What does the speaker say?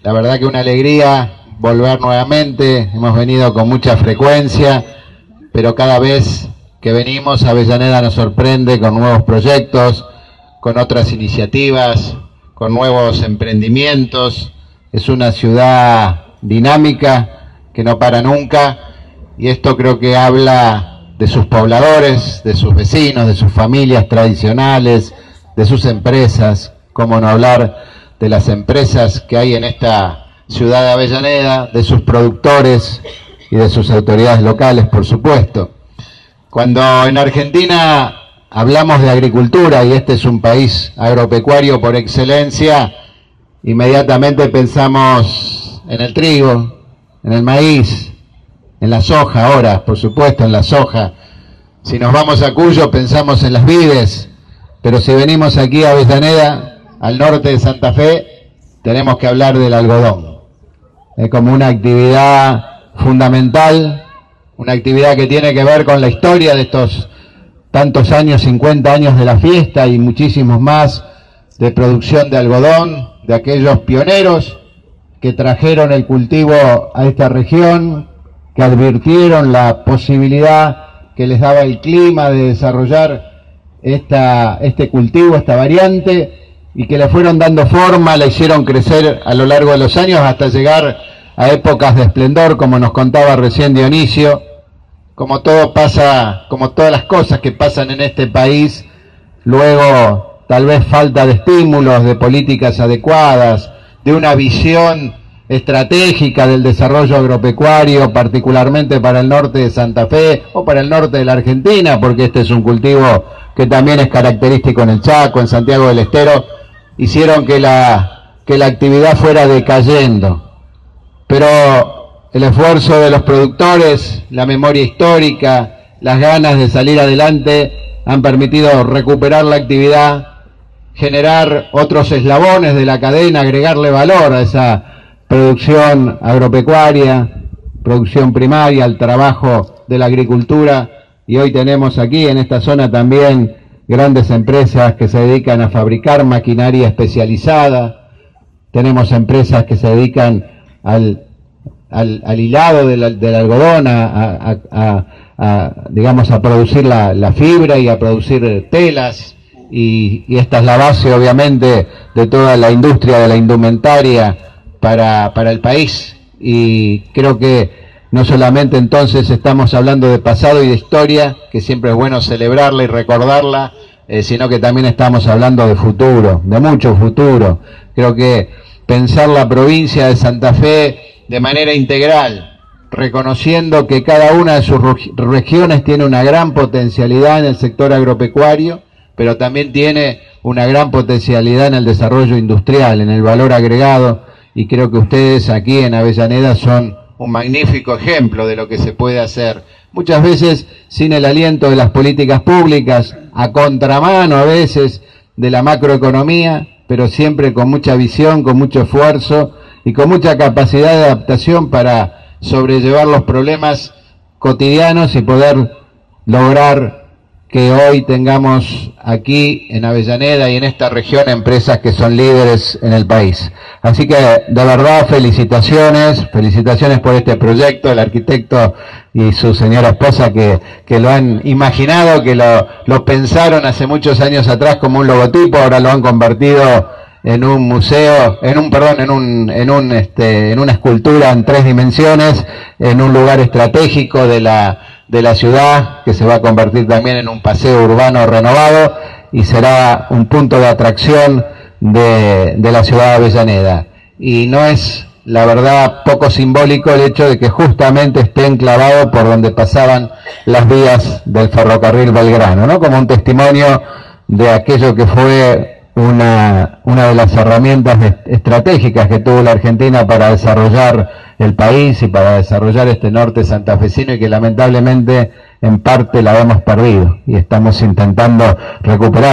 La verdad que una alegría volver nuevamente, hemos venido con mucha frecuencia, pero cada vez que venimos Avellaneda nos sorprende con nuevos proyectos, con otras iniciativas, con nuevos emprendimientos. Es una ciudad dinámica que no para nunca, y esto creo que habla de sus pobladores, de sus vecinos, de sus familias tradicionales, de sus empresas. Cómo no hablar de las empresas que hay en esta ciudad de Avellaneda, de sus productores y de sus autoridades locales, por supuesto. Cuando en Argentina hablamos de agricultura, y este es un país agropecuario por excelencia, inmediatamente pensamos en el trigo, en el maíz, en la soja ahora, por supuesto, en la soja. Si nos vamos a Cuyo pensamos en las vides, pero si venimos aquí a Avellaneda, al norte de Santa Fe, tenemos que hablar del algodón. Es como una actividad fundamental, una actividad que tiene que ver con la historia de estos tantos años, 50 años de la fiesta y muchísimos más de producción de algodón, de aquellos pioneros que trajeron el cultivo a esta región, que advirtieron la posibilidad que les daba el clima de desarrollar este cultivo, esta variante, y que le fueron dando forma, la hicieron crecer a lo largo de los años hasta llegar a épocas de esplendor, como nos contaba recién Dionisio. Como todo pasa, como todas las cosas que pasan en este país, luego tal vez falta de estímulos, de políticas adecuadas, de una visión estratégica del desarrollo agropecuario, particularmente para el norte de Santa Fe o para el norte de la Argentina, porque este es un cultivo que también es característico en el Chaco, en Santiago del Estero, hicieron que la actividad fuera decayendo. Pero el esfuerzo de los productores, la memoria histórica, las ganas de salir adelante han permitido recuperar la actividad, generar otros eslabones de la cadena, agregarle valor a esa producción agropecuaria, producción primaria, al trabajo de la agricultura. Y hoy tenemos aquí en esta zona también grandes empresas que se dedican a fabricar maquinaria especializada. Tenemos empresas que se dedican al hilado del algodón, digamos, a producir la fibra y a producir telas, y esta es la base obviamente de toda la industria de la indumentaria para el país. Y creo que no solamente entonces estamos hablando de pasado y de historia, que siempre es bueno celebrarla y recordarla, sino que también estamos hablando de futuro, de mucho futuro. Creo que pensar la provincia de Santa Fe de manera integral, reconociendo que cada una de sus regiones tiene una gran potencialidad en el sector agropecuario, pero también tiene una gran potencialidad en el desarrollo industrial, en el valor agregado, y creo que ustedes aquí en Avellaneda son un magnífico ejemplo de lo que se puede hacer. Muchas veces sin el aliento de las políticas públicas, a contramano a veces de la macroeconomía, pero siempre con mucha visión, con mucho esfuerzo y con mucha capacidad de adaptación para sobrellevar los problemas cotidianos y poder lograr que hoy tengamos aquí en Avellaneda y en esta región empresas que son líderes en el país. Así que de verdad felicitaciones por este proyecto, el arquitecto y su señora esposa que lo han imaginado, que lo pensaron hace muchos años atrás como un logotipo, ahora lo han convertido en un museo, en una escultura en 3 dimensiones, en un lugar estratégico de la ciudad, que se va a convertir también en un paseo urbano renovado y será un punto de atracción de la ciudad de Avellaneda. Y no es, la verdad, poco simbólico el hecho de que justamente esté enclavado por donde pasaban las vías del ferrocarril Belgrano, ¿no? Como un testimonio de aquello que fue una de las herramientas estratégicas que tuvo la Argentina para desarrollar el país y para desarrollar este norte santafesino, y que lamentablemente en parte la hemos perdido y estamos intentando recuperar.